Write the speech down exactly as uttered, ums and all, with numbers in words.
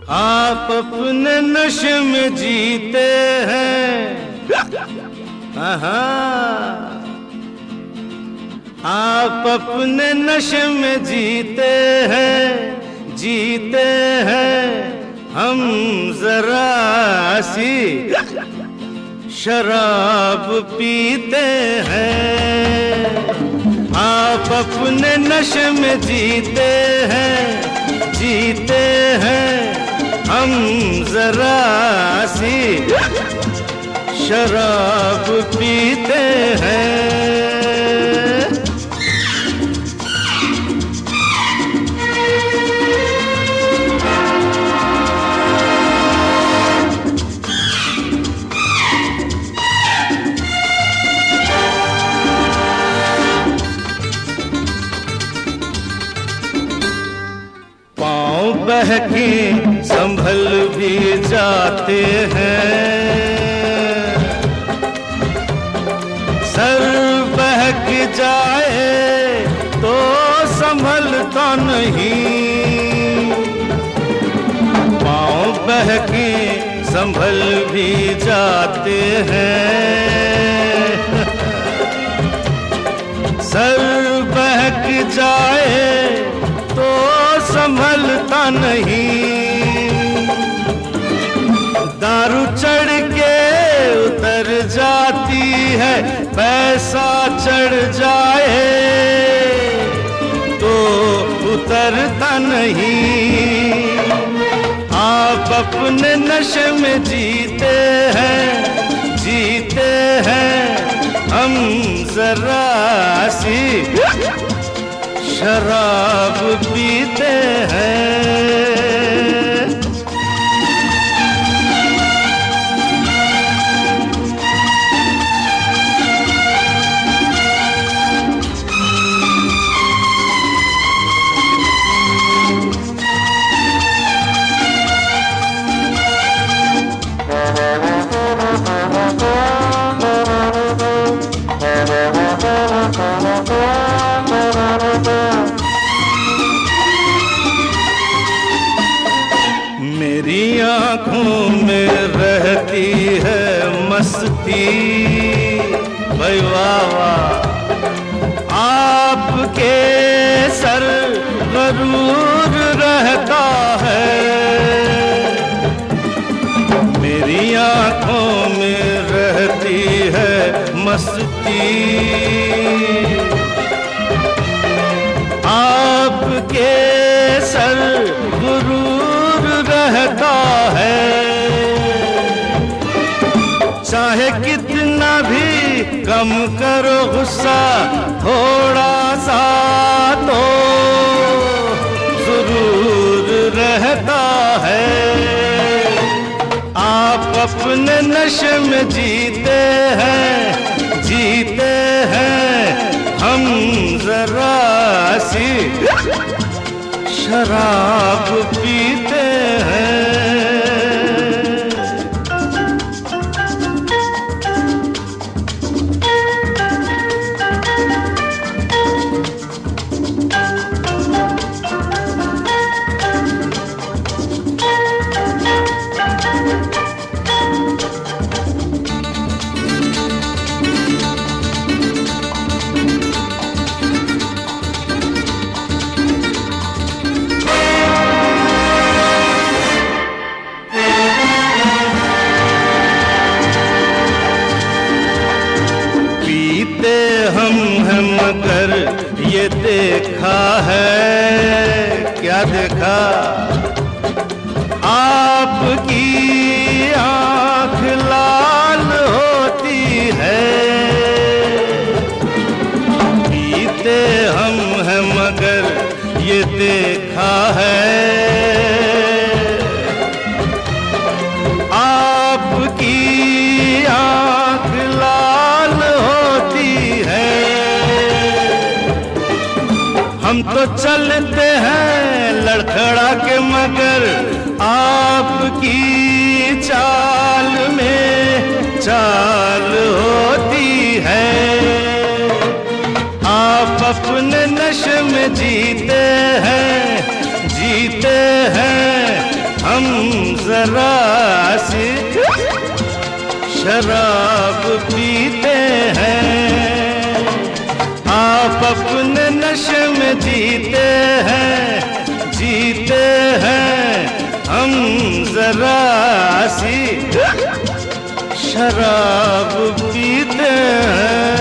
आप अपने नशे में जीते हैं, आप अपने नशे में जीते हैं, जीते हैं हम जरा सी शराब पीते हैं। आप अपने नशे में जीते हैं, जीते हैं हम जरा सी शराब पीते हैं। बहके संभल भी जाते हैं, सर बहक जाए तो संभलता नहीं। पाँव बहके संभल भी जाते हैं, सर बहक जाए तो संभलता नहीं। दारू चढ़ के उतर जाती है, पैसा चढ़ जाए तो उतरता नहीं। आप अपने नशे में जीते हैं, जीते हैं हम जरा सी शराब पीते हैं। मेरी आँखों में रहती है मस्ती, भाई वाह वाह। आपके सर गरूर रहता है, मेरी आँखों में रहती है मस्ती। आपके सर गुरूर रहता है, चाहे कितना भी कम करो गुस्सा, थोड़ा सा तो जरूर रहता है। आप अपने नशे में जीते हैं, जीते हैं हम जरा सी शराब पीते हैं। हम हैं मगर ये देखा है, क्या देखा? आपकी आँख लाल होती है। पीते हम हैं मगर ये देखा है, आपकी आँख लाल होती है। हम तो चलते हैं लड़खड़ा के मगर आपकी चाल में चाल होती है। आप अपने नशे में जीते हैं, जीते हैं हम जरा सी शराब पीते हैं, आप अपने नशे में जीते हैं, जीते हैं, हम जरा सी शराब पीते हैं।